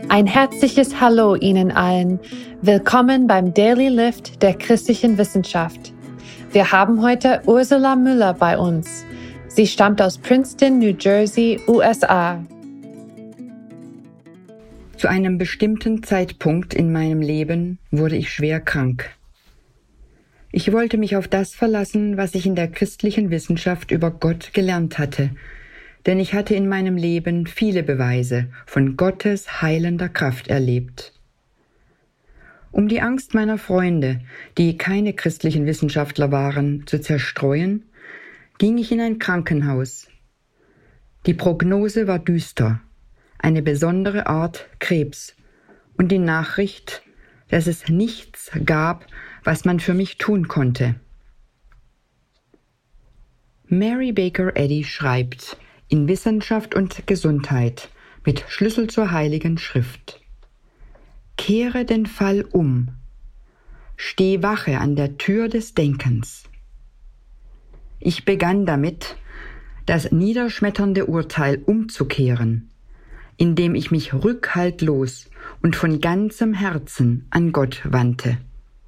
Ein herzliches Hallo Ihnen allen. Willkommen beim Daily Lift der christlichen Wissenschaft. Wir haben heute Ursula Müller bei uns. Sie stammt aus Princeton, New Jersey, USA. Zu einem bestimmten Zeitpunkt in meinem Leben wurde ich schwer krank. Ich wollte mich auf das verlassen, was ich in der christlichen Wissenschaft über Gott gelernt hatte, denn ich hatte in meinem Leben viele Beweise von Gottes heilender Kraft erlebt. Um die Angst meiner Freunde, die keine christlichen Wissenschaftler waren, zu zerstreuen, ging ich in ein Krankenhaus. Die Prognose war düster, eine besondere Art Krebs und die Nachricht, dass es nichts gab, was man für mich tun konnte. Mary Baker Eddy schreibt in Wissenschaft und Gesundheit mit Schlüssel zur Heiligen Schrift: Kehre den Fall um, steh Wache an der Tür des Denkens. Ich begann damit, das niederschmetternde Urteil umzukehren, indem ich mich rückhaltlos und von ganzem Herzen an Gott wandte.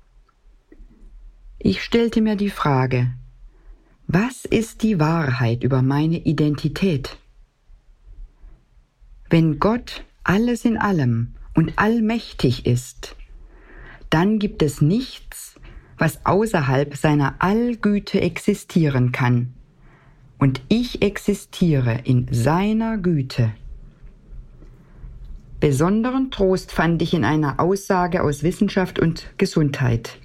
Ich stellte mir die Frage: Was ist die Wahrheit über meine Identität? Wenn Gott alles in allem und allmächtig ist, dann gibt es nichts, was außerhalb seiner Allgüte existieren kann. Und ich existiere in seiner Güte. Besonderen Trost fand ich in einer Aussage aus Wissenschaft und Gesundheit.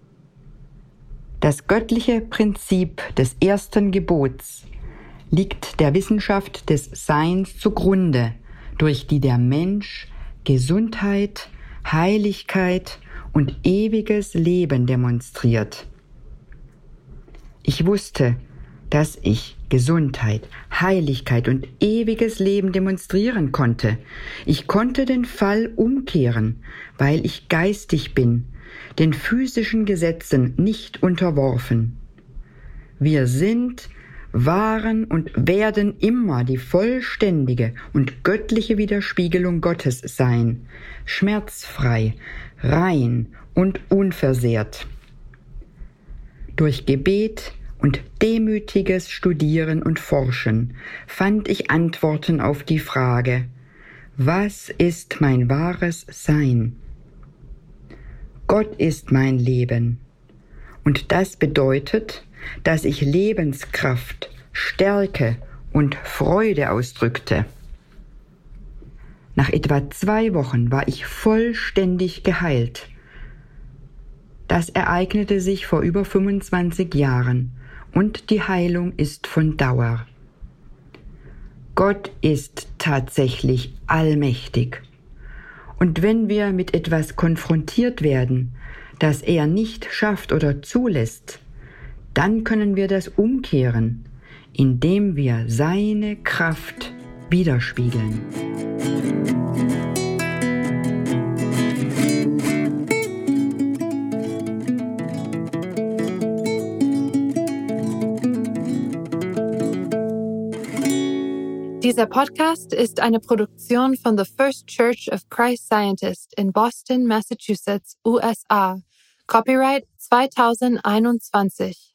Das göttliche Prinzip des ersten Gebots liegt der Wissenschaft des Seins zugrunde, durch die der Mensch Gesundheit, Heiligkeit und ewiges Leben demonstriert. Ich wusste, dass ich Gesundheit, Heiligkeit und ewiges Leben demonstrieren konnte. Ich konnte den Fall umkehren, weil ich geistig bin, den physischen Gesetzen nicht unterworfen. Wir sind, waren und werden immer die vollständige und göttliche Widerspiegelung Gottes sein, schmerzfrei, rein und unversehrt. Durch Gebet und demütiges Studieren und Forschen fand ich Antworten auf die Frage: Was ist mein wahres Sein? Gott ist mein Leben. Und das bedeutet, dass ich Lebenskraft, Stärke und Freude ausdrückte. Nach etwa 2 Wochen war ich vollständig geheilt. Das ereignete sich vor über 25 Jahren und die Heilung ist von Dauer. Gott ist tatsächlich allmächtig. Und wenn wir mit etwas konfrontiert werden, das er nicht schafft oder zulässt, dann können wir das umkehren, indem wir seine Kraft widerspiegeln. Dieser Podcast ist eine Produktion von The First Church of Christ Scientist in Boston, Massachusetts, USA. Copyright 2021.